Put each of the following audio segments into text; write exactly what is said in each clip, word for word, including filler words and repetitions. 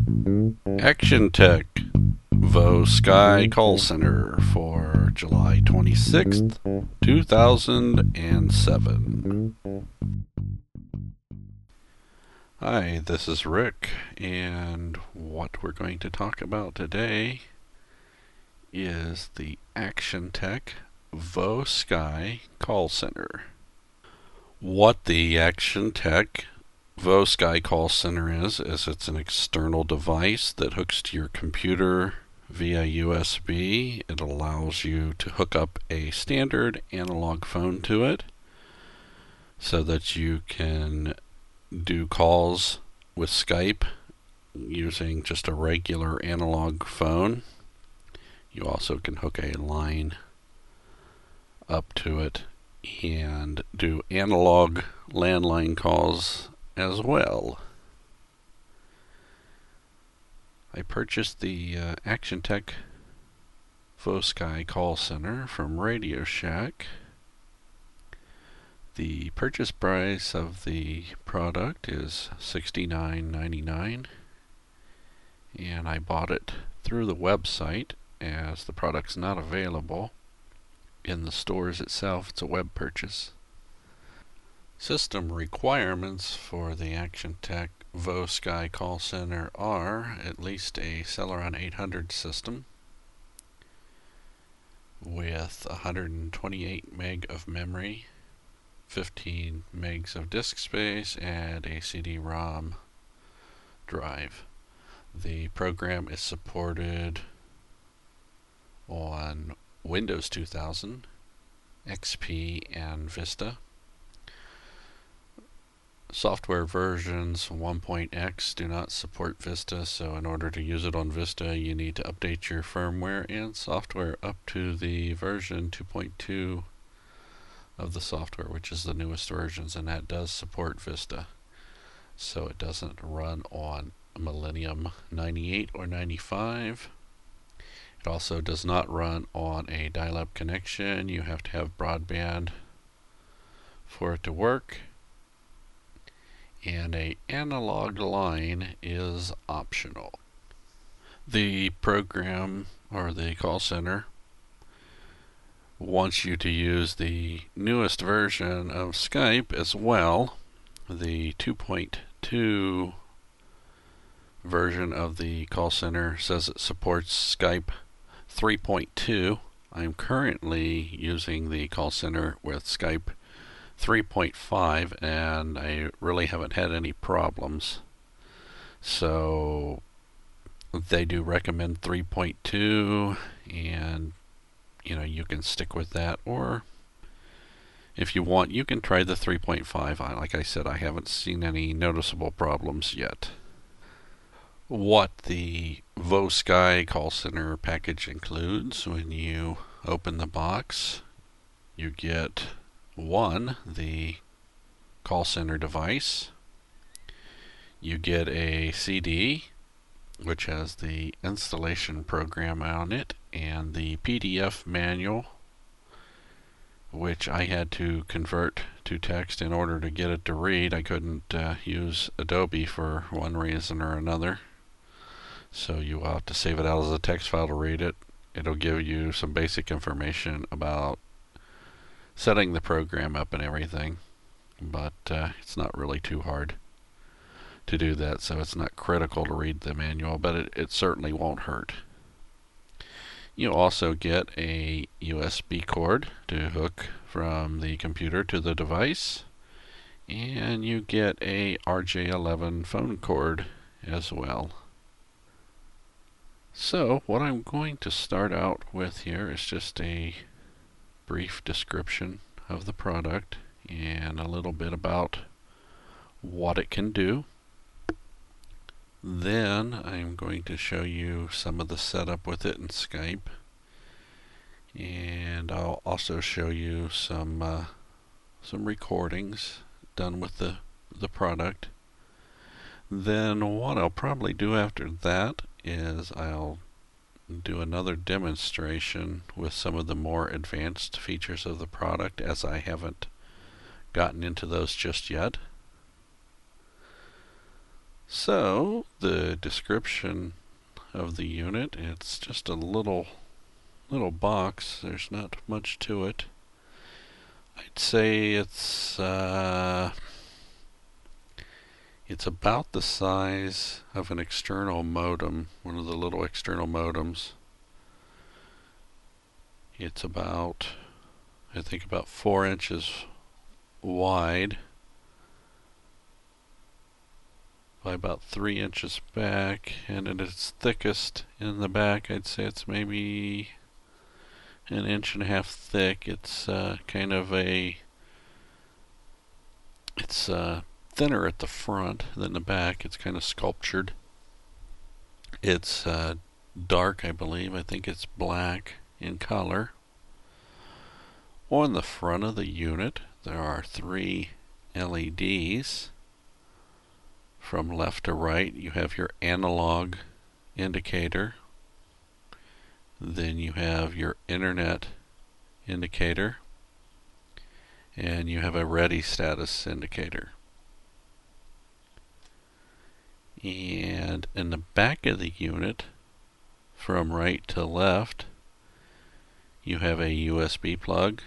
Action Tech Vo Sky Call Center for July twenty-sixth, two thousand seven. Hi, this is Rick, and what we're going to talk about today is the Action Tech Vo Sky Call Center. What the Action Tech Vo Sky Call Center is, is it's an external device that hooks to your computer via U S B. It allows you to hook up a standard analog phone to it so that you can do calls with Skype using just a regular analog phone. You also can hook a line up to it and do analog landline calls as well. I purchased the uh, Action Tech Vo Sky Call Center from Radio Shack. The purchase price of the product is sixty-nine ninety-nine, and I bought it through the website as the product's not available in the stores itself. It's a web purchase. System requirements for the Action Tech Vo Sky Call Center are at least a Celeron eight hundred system with one hundred twenty-eight meg of memory, fifteen megs of disk space, and a C D ROM drive. The program is supported on Windows two thousand, X P, and Vista. Software versions one point x do not support Vista, so in order to use it on Vista you need to update your firmware and software up to the version two point two of the software, which is the newest versions, and that does support Vista. So it doesn't run on Millennium ninety-eight or ninety-five. It also does not run on a dial-up connection. You have to have broadband for it to work. And a analog line is optional. The program, or the call center, wants you to use the newest version of Skype as well. The two point two version of the call center says it supports Skype three point two. I'm currently using the call center with Skype three point five, and I really haven't had any problems. So they do recommend three point two, and you know, you can stick with that, or if you want you can try the three point five. Like I said, I haven't seen any noticeable problems yet. What the Vo Sky Call Center package includes: when you open the box, you get one, the call center device. You get a C D which has the installation program on it, and the P D F manual, which I had to convert to text in order to get it to read. I couldn't uh, use Adobe for one reason or another, so you will have to save it out as a text file to read it. It'll give you some basic information about setting the program up and everything, but uh, it's not really too hard to do that, so it's not critical to read the manual, but it, it certainly won't hurt. You also get a U S B cord to hook from the computer to the device, and you get a R J eleven phone cord as well. So what I'm going to start out with here is just a brief description of the product and a little bit about what it can do. Then I'm going to show you some of the setup with it in Skype, and I'll also show you some uh, some recordings done with the the product. Then what I'll probably do after that is I'll do another demonstration with some of the more advanced features of the product, as I haven't gotten into those just yet. So the description of the unit, it's just a little little box. There's not much to it. I'd say it's uh, it's about the size of an external modem, one of the little external modems. It's about, I think, about four inches wide by about three inches back, and at its thickest in the back, I'd say it's maybe an inch and a half thick. It's uh, kind of a, it's uh, thinner at the front than the back. It's kind of sculptured. It's uh, dark, I believe. I think it's black in color. On the front of the unit, there are three L E Ds. From left to right, you have your analog indicator. Then you have your internet indicator. And you have a ready status indicator. And in the back of the unit, from right to left, you have a U S B plug.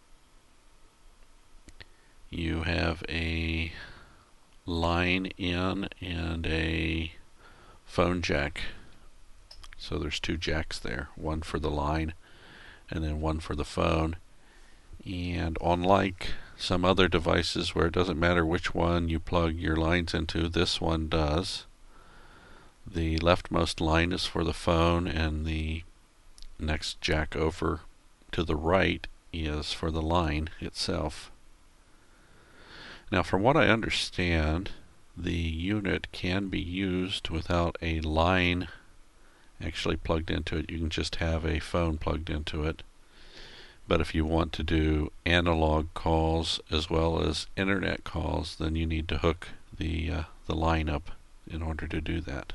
You have a line in and a phone jack. So there's two jacks there, one for the line and then one for the phone. And unlike some other devices where it doesn't matter which one you plug your lines into, this one does. The leftmost line is for the phone, and the next jack over to the right is for the line itself. Now, from what I understand, the unit can be used without a line actually plugged into it. You can just have a phone plugged into it. But if you want to do analog calls as well as internet calls, then you need to hook the uh, the line up in order to do that.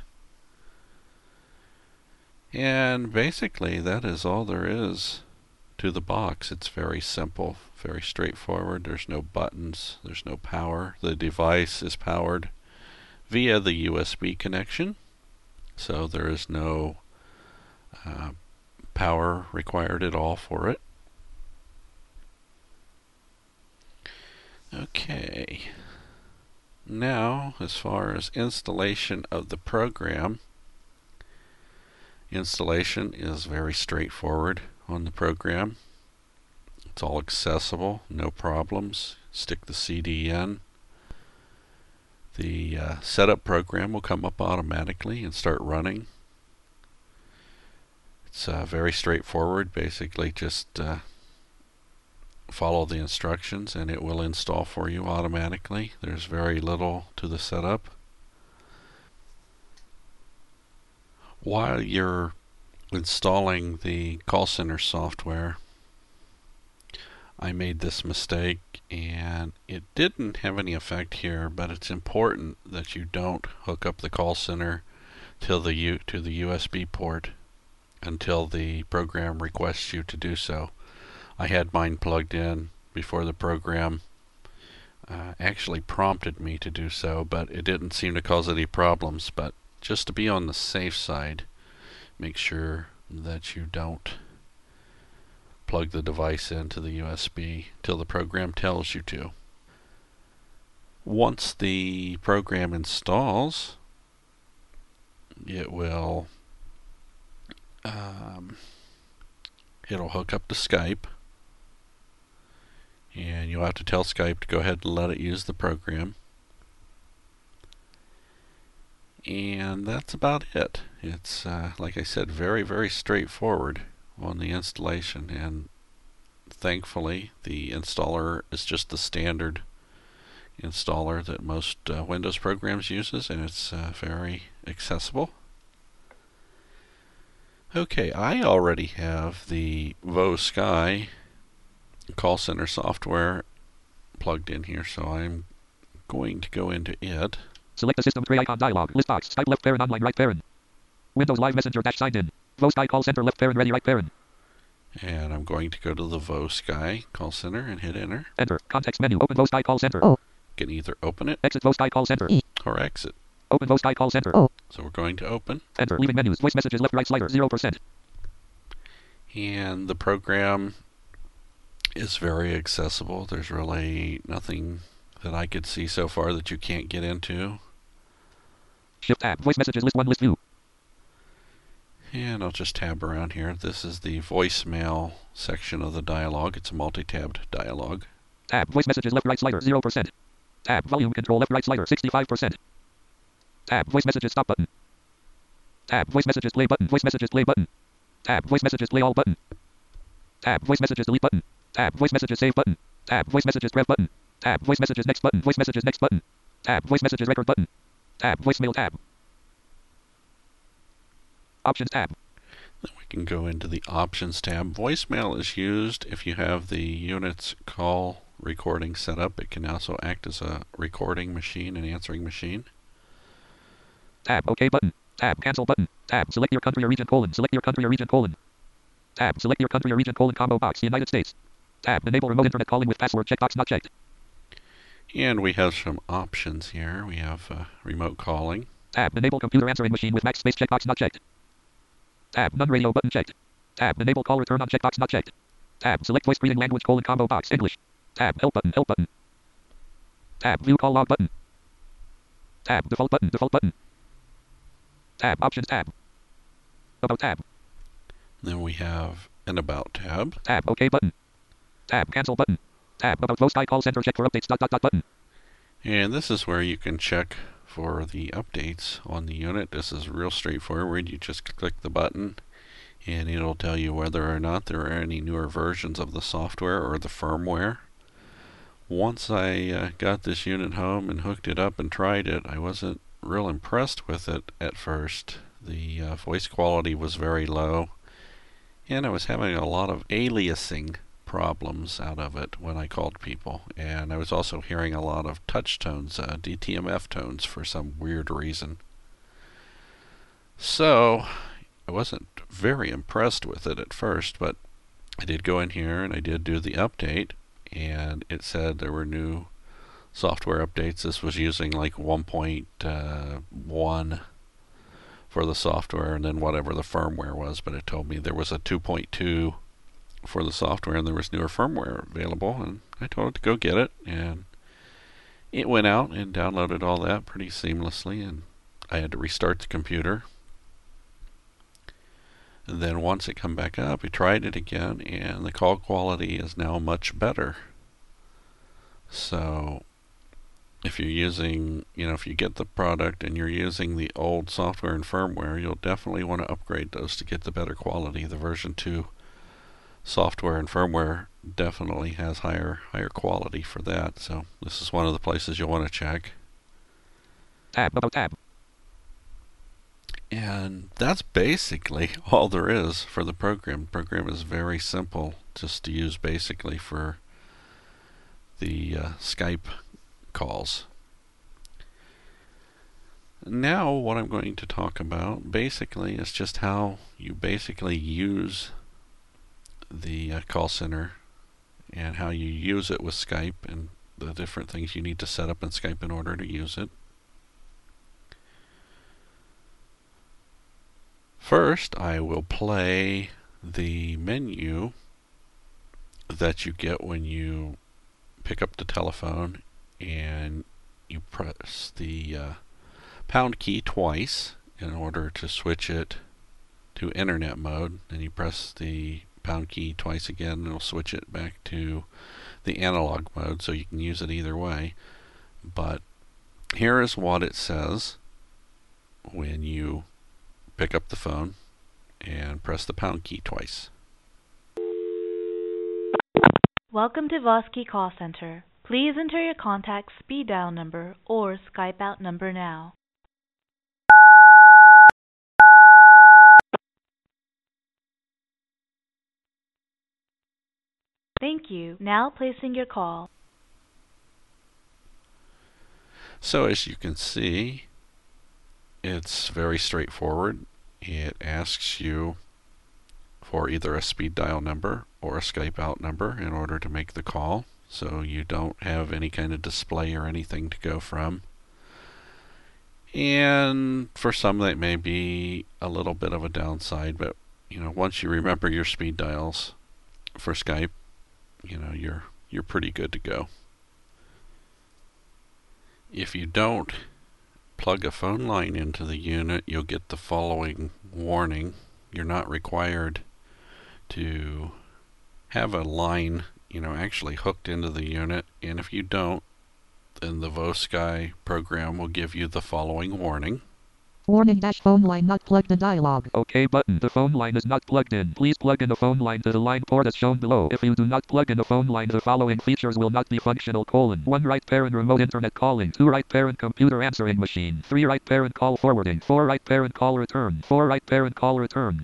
And basically, that is all there is to the box. It's very simple, very straightforward. There's no buttons, there's no power. The device is powered via the U S B connection, so there is no uh, power required at all for it. Okay, now as far as installation of the program, installation is very straightforward on the program. It's all accessible, no problems. Stick the C D in. The uh, setup program will come up automatically and start running. It's uh, very straightforward. Basically just uh, follow the instructions and it will install for you automatically. There's very little to the setup. While you're installing the call center software, I made this mistake and it didn't have any effect here, but it's important that you don't hook up the call center till the U to the U S B port until the program requests you to do so. I had mine plugged in before the program uh, actually prompted me to do so, but it didn't seem to cause any problems. But just to be on the safe side, make sure that you don't plug the device into the U S B till the program tells you to. Once the program installs, it will um, it'll hook up to Skype, and you'll have to tell Skype to go ahead and let it use the program. And that's about it. It's, uh, like I said, very, very straightforward on the installation, and thankfully the installer is just the standard installer that most uh, Windows programs uses, and it's uh, very accessible. Okay, I already have the VoSky call center software plugged in here, so I'm going to go into it. Select the system tray icon dialog. List box. Skype left parent online right parent. Windows Live Messenger dash signed in. VoSky call center left parent ready right parent. And I'm going to go to the VoSky call center and hit enter. Enter. Context menu. Open VoSky call center. O. You can either open it Exit VoSky call center. E. or exit. Open Voice Skype call center. Oh. So we're going to open. Enter. Leaving menus. Voice messages left right slider zero percent. And the program is very accessible. There's really nothing that I could see so far that you can't get into. Shift tab. Voice messages list one list view. And I'll just tab around here. This is the voicemail section of the dialog. It's a multi-tabbed dialog. Tab. Voice messages left right slider zero percent. Tab. Volume control left right slider sixty-five percent. Tab. Voice messages stop button. Tab. Voice messages play button. Voice messages play button. Tab. Voice messages play all button. Tab. Voice messages delete button. Tab. Voice messages save button. Tab. Voice messages grab button. Tab. Voice messages next button. Voice messages next button. Tab. Voice messages record button. Tab. Voicemail tab. Options tab. Then we can go into the Options tab. Voicemail is used if you have the unit's call recording set up. It can also act as a recording machine and answering machine. Tab. OK button. Tab. Cancel button. Tab. Select your country or region colon. Select your country or region colon. Tab. Select your country or region colon combo box. United States. Tab. Enable remote internet calling with password checkbox not checked. And we have some options here. We have uh, remote calling. Tab. Enable computer answering machine with max space checkbox not checked. Tab. None radio button checked. Tab. Enable call return on checkbox not checked. Tab. Select voice greeting language colon combo box English. Tab. Help button. Help button. Tab. View call log button. Tab. Default button. Default button. Tab. Options tab. About tab. Then we have an About tab. Tab. OK button. Tab. Cancel button. Tab. About Voice Skype call center check for updates dot dot dot button. And this is where you can check for the updates on the unit. This is real straightforward. You just click the button and it'll tell you whether or not there are any newer versions of the software or the firmware. Once I uh, got this unit home and hooked it up and tried it, I wasn't real impressed with it at first. The uh, voice quality was very low and I was having a lot of aliasing problems out of it when I called people, and I was also hearing a lot of touch tones, uh, D T M F tones for some weird reason. So I wasn't very impressed with it at first, but I did go in here and I did do the update, and it said there were new software updates. This was using like one point one for the software and then whatever the firmware was, but it told me there was a two point two for the software and there was newer firmware available, and I told it to go get it, and it went out and downloaded all that pretty seamlessly, and I had to restart the computer. And then once it come back up, we tried it again, and the call quality is now much better. So if you're using, you know, if you get the product and you're using the old software and firmware, you'll definitely want to upgrade those to get the better quality. The version two software and firmware definitely has higher higher quality for that. So this is one of the places you'll want to check. Tab. About tab. And that's basically all there is for the program. The program is very simple, just to use basically for the uh, Skype calls. Now what I'm going to talk about basically is just how you basically use the uh, call center and how you use it with Skype and the different things you need to set up in Skype in order to use it. First, I will play the menu that you get when you pick up the telephone and you press the uh, pound key twice in order to switch it to internet mode. Then you press the pound key twice again and it'll switch it back to the analog mode, so you can use it either way. But here is what it says when you pick up the phone and press the pound key twice. Welcome to Voski Call Center. Please enter your contact speed dial number or Skype out number now. Thank you. Now placing your call. So as you can see, it's very straightforward. It asks you for either a speed dial number or a Skype out number in order to make the call, so you don't have any kind of display or anything to go from. And for some that may be a little bit of a downside, but you know, once you remember your speed dials for Skype, you know, you're you're pretty good to go. If you don't plug a phone line into the unit, you'll get the following warning. You're not required to have a line, you know, actually hooked into the unit, and if you don't, then the VoSky program will give you the following warning. Warning dash phone line not plugged in dialog. OK button. The phone line is not plugged in. Please plug in the phone line to the line port as shown below. If you do not plug in the phone line, the following features will not be functional. Colon. one right parent remote internet calling. two right parent computer answering machine. three right parent call forwarding. four right parent call return. four right parent call return.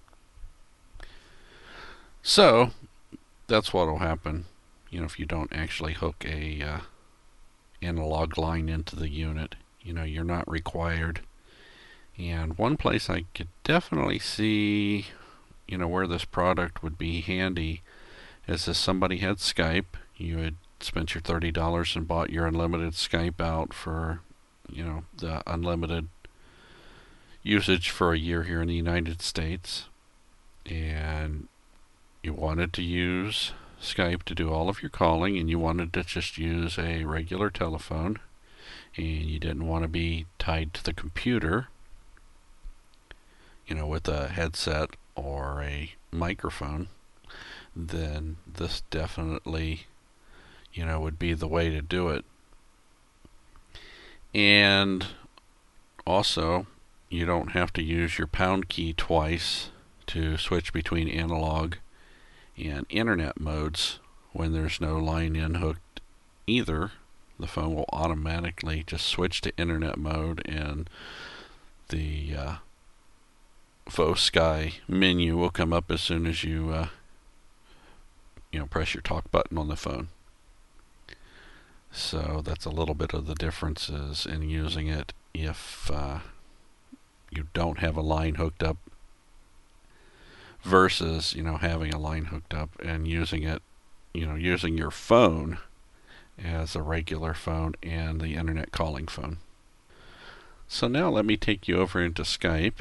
So that's what will happen, you know, if you don't actually hook a uh, analog line into the unit. You know, you're not required. And one place I could definitely see, you know, where this product would be handy is if somebody had Skype, you had spent your thirty dollars and bought your unlimited Skype out for, you know, the unlimited usage for a year here in the United States, and you wanted to use Skype to do all of your calling, and you wanted to just use a regular telephone, and you didn't want to be tied to the computer, you know, with a headset or a microphone, then this definitely, you know, would be the way to do it. And also, you don't have to use your pound key twice to switch between analog and internet modes when there's no line in hooked either. The phone will automatically just switch to internet mode, and the uh, VoSky menu will come up as soon as you uh, you know, press your talk button on the phone. So that's a little bit of the differences in using it if uh, you don't have a line hooked up versus, you know, having a line hooked up and using it, you know, using your phone as a regular phone and the internet calling phone. So now let me take you over into Skype.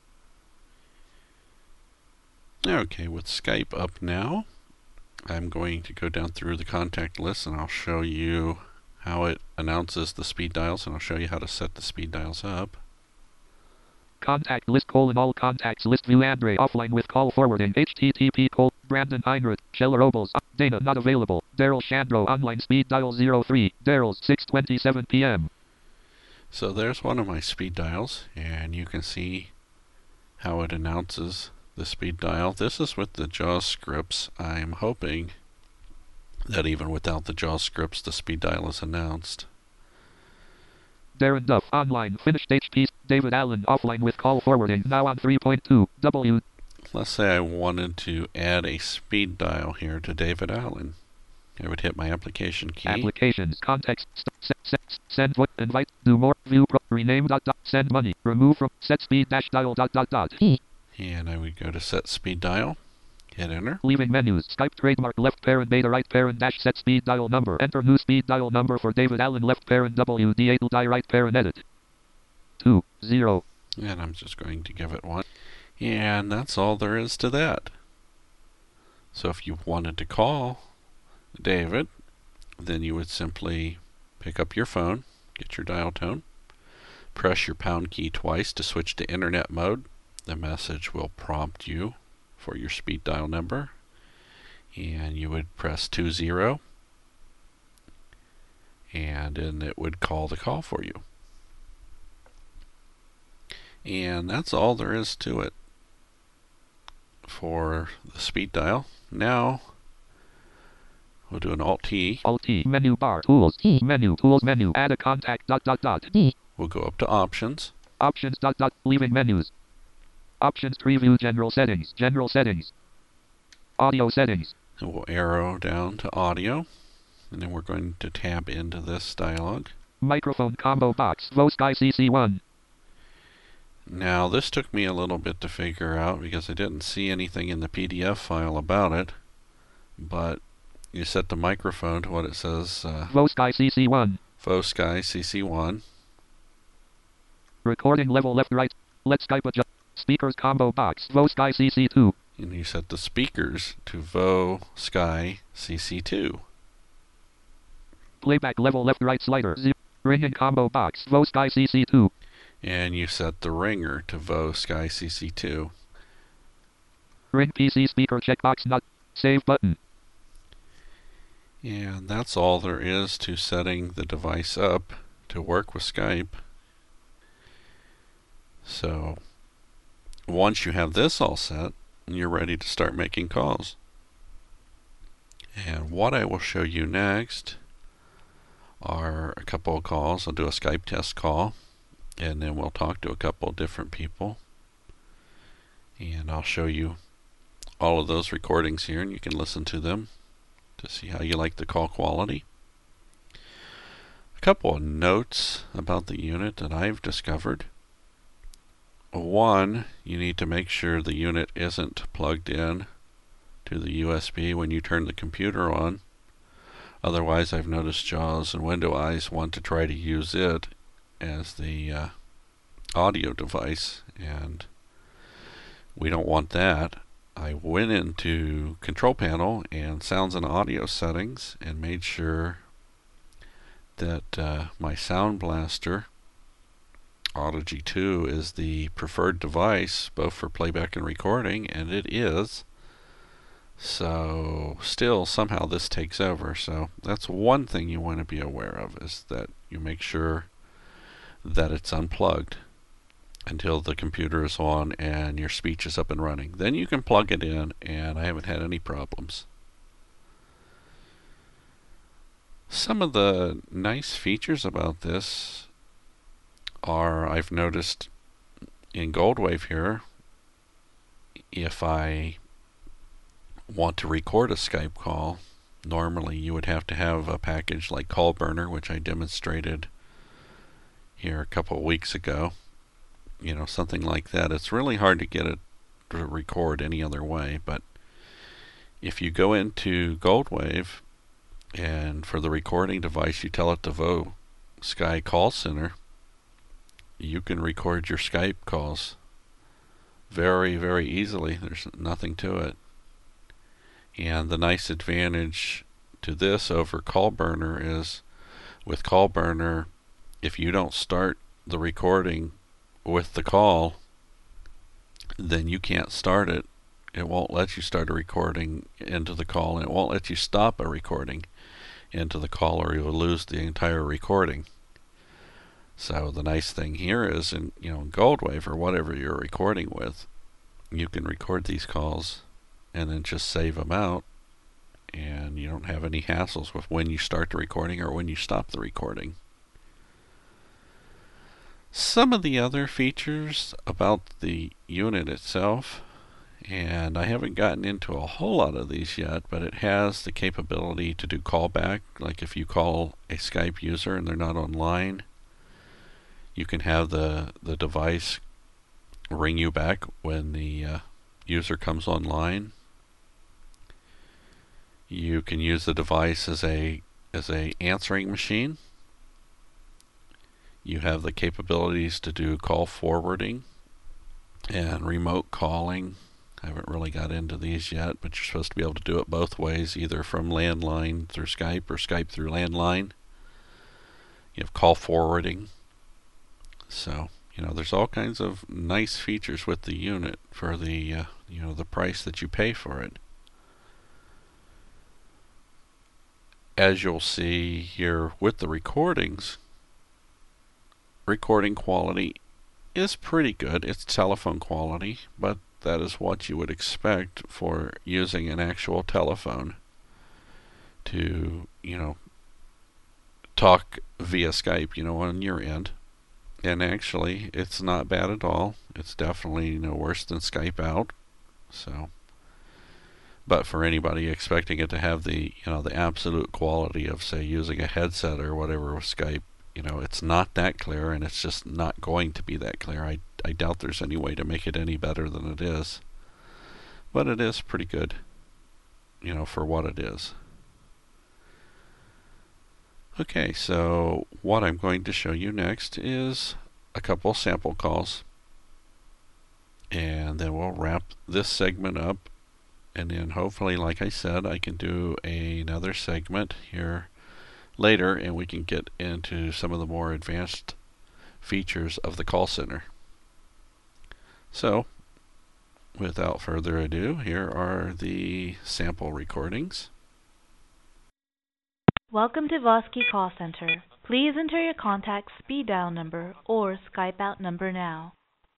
Okay, with Skype up now, I'm going to go down through the contact list and I'll show you how it announces the speed dials, and I'll show you how to set the speed dials up. Contact list colon all contacts list view Andre offline with call forwarding H T T P colon Brandon Heinrich Shell Robles uh, Dana not available Daryl Shandro online speed dial zero three Daryl's six twenty-seven p m So there's one of my speed dials, and you can see how it announces the speed dial. This is with the JAWS scripts. I'm hoping that even without the JAWS scripts, the speed dial is announced. Darren Duff online finished H P David Allen offline with call forwarding now on three point two W. Let's say I wanted to add a speed dial here to David Allen. I would hit my application key. Applications context st- set, set, send what invite do more view pro, rename dot dot send money remove from set speed dash dial dot dot dot. And I would go to set speed dial. Hit enter. Leaving menus. Skype trademark left parent beta right parent dash set speed dial number. Enter new speed dial number for David Allen left parent W D eight die right parent edit. Two zero. And I'm just going to give it one. And that's all there is to that. So if you wanted to call David, then you would simply pick up your phone, get your dial tone, press your pound key twice to switch to internet mode. The message will prompt you for your speed dial number, and you would press two zero, and then it would call the call for you. And that's all there is to it for the speed dial. Now we'll do an Alt T. Alt T menu bar tools T menu tools menu add a contact dot dot dot D. We'll go up to options. Options dot dot leaving menus. Options preview general settings general settings. Audio settings. And we'll arrow down to audio, and then we're going to tab into this dialog. Microphone combo box VoSky C C one. Now this took me a little bit to figure out because I didn't see anything in the P D F file about it, but you set the microphone to what it says, uh, VoSky C C one. VoSky C C one. Recording level left right. Let Skype adjust. Speakers combo box. Vo Sky C C two. And you set the speakers to Vo Sky C C two. Playback level left right slider. Zero. Ringing combo box. Vo Sky C C two. And you set the ringer to Vo Sky C C two. Ring P C speaker checkbox not. Save button. And that's all there is to setting the device up to work with Skype. So once you have this all set, you're ready to start making calls. And what I will show you next are a couple of calls. I'll do a Skype test call, and then we'll talk to a couple of different people. And I'll show you all of those recordings here, and you can listen to them to see how you like the call quality. A couple of notes about the unit that I've discovered. One, you need to make sure the unit isn't plugged in to the U S B when you turn the computer on. Otherwise, I've noticed JAWS and Window Eyes want to try to use it as the uh, audio device, and we don't want that. I went into Control Panel and Sounds and Audio settings and made sure that uh, my Sound Blaster Audigy two is the preferred device both for playback and recording, and it is. So still somehow this takes over, so that's one thing you want to be aware of, is that you make sure that it's unplugged until the computer is on and your speech is up and running. Then you can plug it in, and I haven't had any problems. Some of the nice features about this are, I've noticed in GoldWave here, if I want to record a Skype call, normally you would have to have a package like Call Burner, which I demonstrated here a couple of weeks ago. You know, something like that. It's really hard to get it to record any other way, but if you go into GoldWave and for the recording device you tell it to Vo Sky Call Center, you can record your Skype calls very, very easily. There's nothing to it. And the nice advantage to this over Call Burner is, with Call Burner, if you don't start the recording with the call, then you can't start it. It won't let you start a recording into the call, and it won't let you stop a recording into the call, or you'll lose the entire recording. So the nice thing here is, in you know, in GoldWave or whatever you're recording with, you can record these calls and then just save them out, and you don't have any hassles with when you start the recording or when you stop the recording. Some of the other features about the unit itself, and I haven't gotten into a whole lot of these yet, but it has the capability to do callback. Like if you call a Skype user and they're not online, you can have the, the device ring you back when the uh, user comes online. You can use the device as a as a answering machine. You have the capabilities to do call forwarding and remote calling. I haven't really got into these yet, but you're supposed to be able to do it both ways, either from landline through Skype or Skype through landline. You have call forwarding. So, you know, there's all kinds of nice features with the unit for the, uh, you know, the price that you pay for it. As you'll see here with the recordings, recording quality is pretty good. It's telephone quality, but that is what you would expect for using an actual telephone to, you know, talk via Skype, you know, on your end. And actually, it's not bad at all. It's definitely no worse than Skype out. So, but for anybody expecting it to have the, you know, the absolute quality of, say, using a headset or whatever with Skype, you know, it's not that clear, and it's just not going to be that clear. I, I doubt there's any way to make it any better than it is. But it is pretty good, you know, for what it is. Okay, so what I'm going to show you next is a couple sample calls, and then we'll wrap this segment up, and then hopefully, like I said, I can do a, another segment here later, and we can get into some of the more advanced features of the call center. So, without further ado, here are the sample recordings. Welcome to Vosky Call Center. Please enter your contact speed dial number or Skype out number now.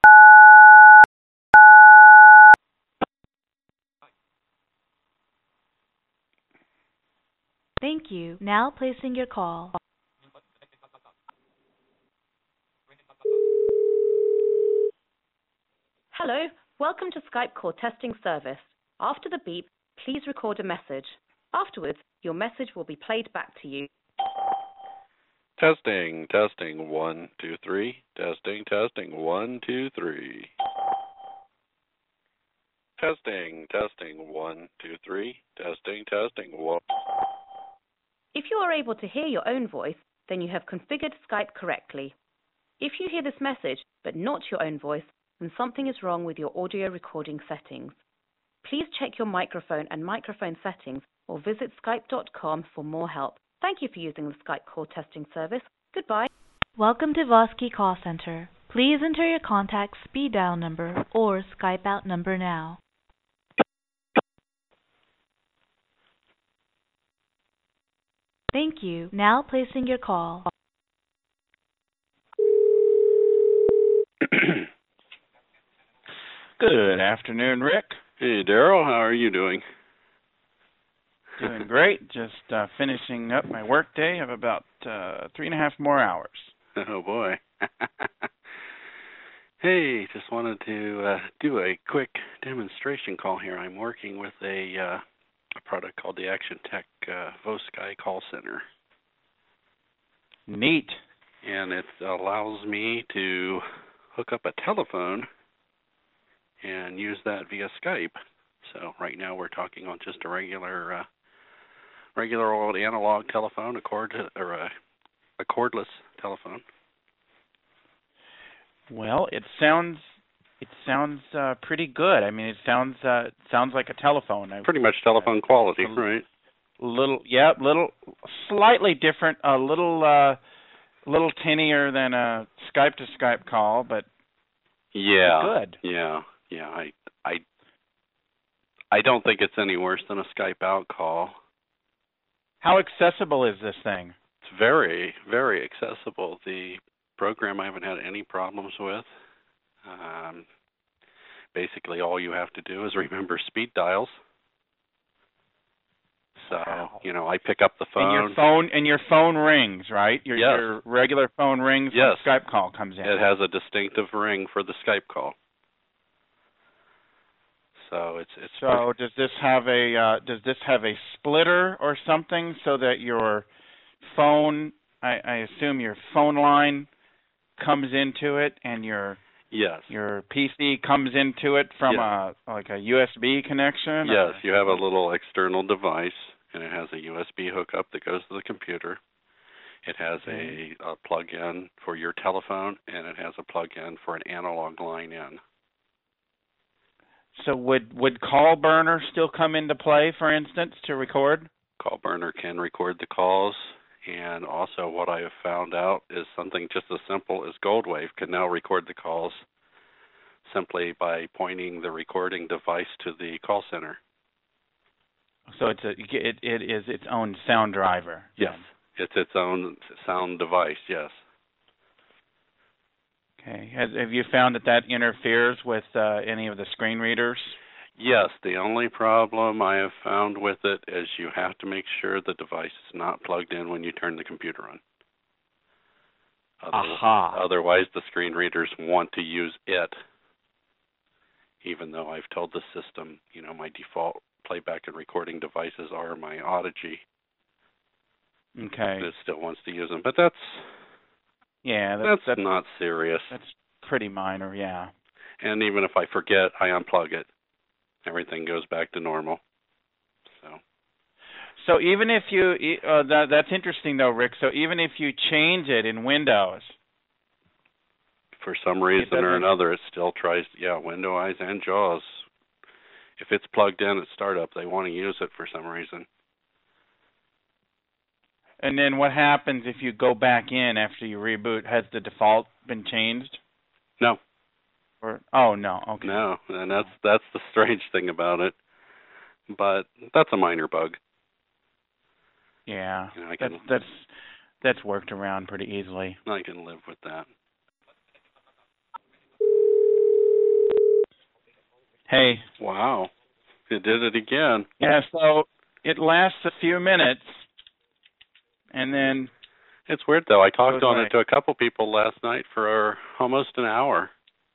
Thank you. Now placing your call. Hello, welcome to Skype call testing service. After the beep, please record a message. Afterwards, your message will be played back to you. Testing, testing, one, two, three. Testing, testing, one, two, three. Testing, testing, one, two, three. Testing, testing, one. If you are able to hear your own voice, then you have configured Skype correctly. If you hear this message, but not your own voice, then something is wrong with your audio recording settings. Please check your microphone and microphone settings or visit skype dot com for more help. Thank you for using the Skype call testing service. Goodbye. Welcome to Vosky Call Center. Please enter your contact speed dial number or Skype out number now. Thank you. Now placing your call. Good afternoon, Rick. Hey, Daryl, how are you doing? Doing great. Just uh, finishing up my work day. I have about uh, three and a half more hours. Oh, boy. Hey, just wanted to uh, do a quick demonstration call here. I'm working with a, uh, a product called the Action Tech uh, Vosky Call Center. Neat. And it allows me to hook up a telephone and use that via Skype. So right now we're talking on just a regular, uh, regular old analog telephone, a cord or a, a cordless telephone. Well, it sounds it sounds uh, pretty good. I mean, it sounds uh, sounds like a telephone. Pretty much telephone uh, quality, a, right? Little, yeah, little, slightly different, a little, uh, little tinnier than a Skype to Skype call, but yeah, good. Yeah. Yeah, I, I, I don't think it's any worse than a Skype out call. How accessible is this thing? It's very, very accessible. The program I haven't had any problems with. Um, basically, all you have to do is remember speed dials. So, wow. you know, I pick up the phone. And your phone and your phone rings, right? Your, yes. your regular phone rings yes. when a Skype call comes in. It has a distinctive ring for the Skype call. So it's it's. So does this have a uh, does this have a splitter or something so that your phone, I, I assume your phone line comes into it and your yes your P C comes into it from yes. a like a U S B connection? Yes, or? You have a little external device and it has a U S B hookup that goes to the computer. It has a, a plug-in for your telephone and it has a plug-in for an analog line in. So would would Call Burner still come into play, for instance, to record? Call Burner can record the calls, and also what I have found out is something just as simple as Goldwave can now record the calls simply by pointing the recording device to the call center. So it's a it it is its own sound driver. Yes, it's its own sound device. Yes. Okay. Has, have you found that that interferes with uh, any of the screen readers? Yes. The only problem I have found with it is you have to make sure the device is not plugged in when you turn the computer on. Otherwise, Aha. Otherwise, the screen readers want to use it, even though I've told the system, you know, my default playback and recording devices are my Audigy. Okay. It still wants to use them, but that's yeah, that's, that's, that's not serious. That's pretty minor, yeah. And even if I forget, I unplug it. Everything goes back to normal. So. So even if you uh, that that's interesting though, Rick. So even if you change it in Windows, for some reason or doesn't- another, it still tries, yeah, window eyes and JAWS. If it's plugged in at startup, they want to use it for some reason. And then what happens if you go back in after you reboot? Has the default been changed? No. Or oh no, okay. No, and that's that's the strange thing about it. But that's a minor bug. Yeah, You know, I that's can that's that's worked around pretty easily. I can live with that. Hey. Wow. It did it again. Yeah, so it lasts a few minutes, and then It's weird though. I talked Goes on away. it to a couple people last night for almost an hour.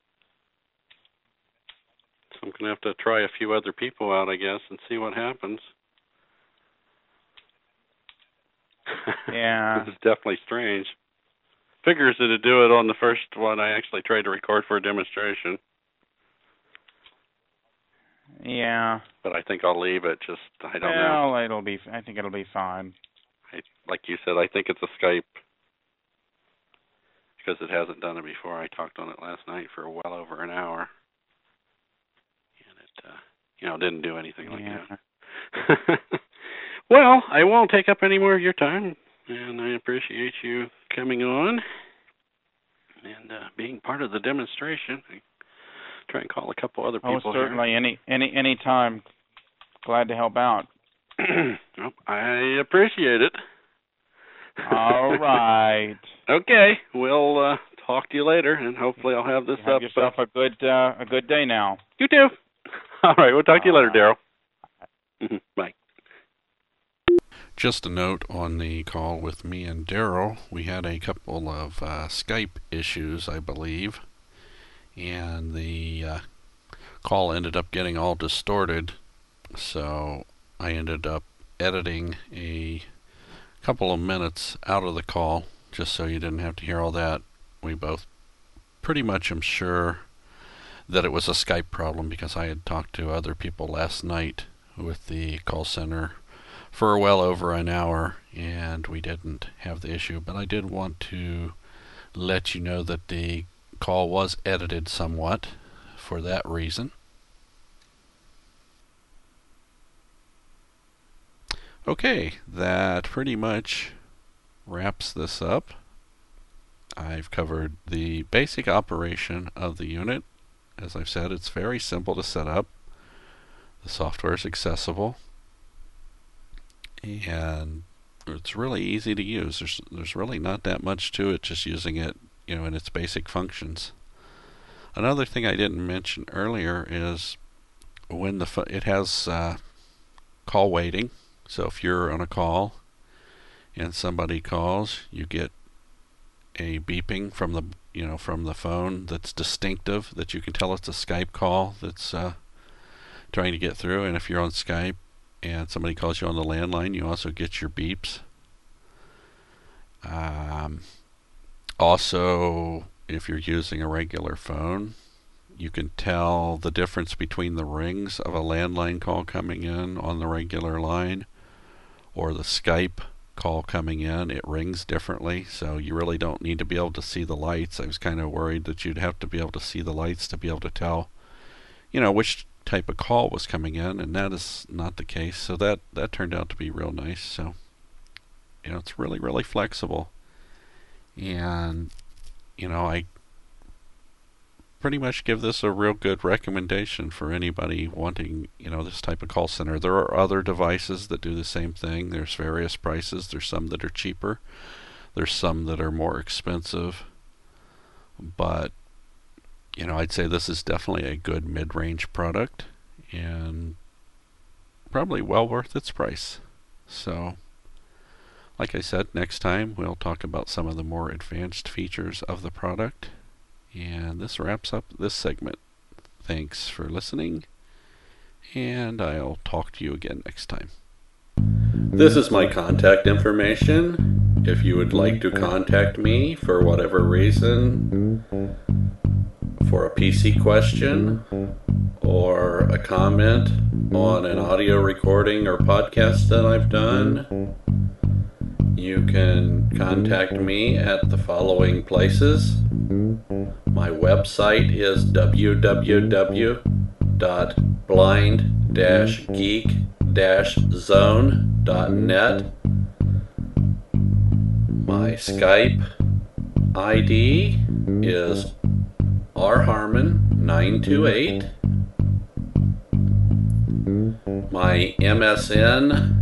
So I'm gonna have to try a few other people out, I guess, and see what happens. Yeah. It's definitely strange. Figures it'd do it on the first one I actually tried to record for a demonstration. Yeah. But I think I'll leave it. Just I don't know. Well, it'll be. I think it'll be fine. I, like you said, I think it's a Skype because it hasn't done it before. I talked on it last night for well over an hour, and it, uh, you know, didn't do anything like Yeah. that. Well, I won't take up any more of your time, and I appreciate you coming on and uh, being part of the demonstration. I try and call a couple other Oh, people certainly. Any any any time. Glad to help out. here. Well, I appreciate it. All right. Okay, we'll uh, talk to you later, and hopefully I'll have this Have up. yourself a good uh, a good day now. You too. All right, we'll talk to you later, All Daryl. Bye. Just a note on the call with me and Daryl, we had a couple of uh, Skype issues, I believe, and the uh, call ended up getting all distorted, so I ended up editing a couple of minutes out of the call just so you didn't have to hear all that. We both pretty much am sure that it was a Skype problem because I had talked to other people last night with the call center for well over an hour and we didn't have the issue, but I did want to let you know that the call was edited somewhat for that reason. Okay, that pretty much wraps this up. I've covered the basic operation of the unit. As I've said, it's very simple to set up. The software is accessible, and it's really easy to use. There's there's really not that much to it, just using it, you know, in its basic functions. Another thing I didn't mention earlier is when the fu- it has uh, call waiting. So if you're on a call and somebody calls, you get a beeping from the you know from the phone that's distinctive, that you can tell it's a Skype call that's uh, trying to get through. And if you're on Skype and somebody calls you on the landline, you also get your beeps. Um, also, if you're using a regular phone, you can tell the difference between the rings of a landline call coming in on the regular line or the Skype call coming in. It rings differently, so you really don't need to be able to see the lights. I was kind of worried that you'd have to be able to see the lights to be able to tell, you know, which type of call was coming in, and that is not the case. So that that turned out to be real nice. So, you know, it's really really flexible, and you know, I pretty much give this a real good recommendation for anybody wanting, you know, this type of call center. There are other devices that do the same thing. There's various prices. There's some that are cheaper. There's some that are more expensive. But, you know, I'd say this is definitely a good mid-range product and probably well worth its price. So, like I said, next time we'll talk about some of the more advanced features of the product. And this wraps up this segment. Thanks for listening, and I'll talk to you again next time. This is my contact information. If you would like to contact me for whatever reason, for a P C question, or a comment on an audio recording or podcast that I've done, you can contact me at the following places. My website is w w w dot blind dash geek dash zone dot net. My Skype I D is r harmon nine two eight. My M S N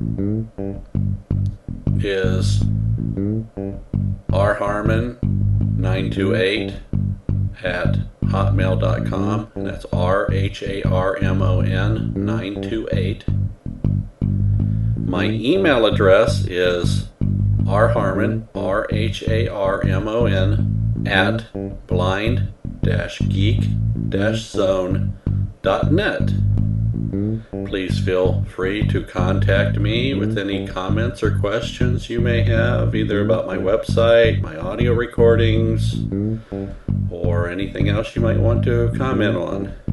is r harmon nine two eight at hotmail dot com, and that's R H A R M O N nine two eight. My email address is rharmon, R H A R M O N, at blind dash geek dash zone dot net. Please feel free to contact me with any comments or questions you may have, either about my website, my audio recordings, or anything else you might want to comment on.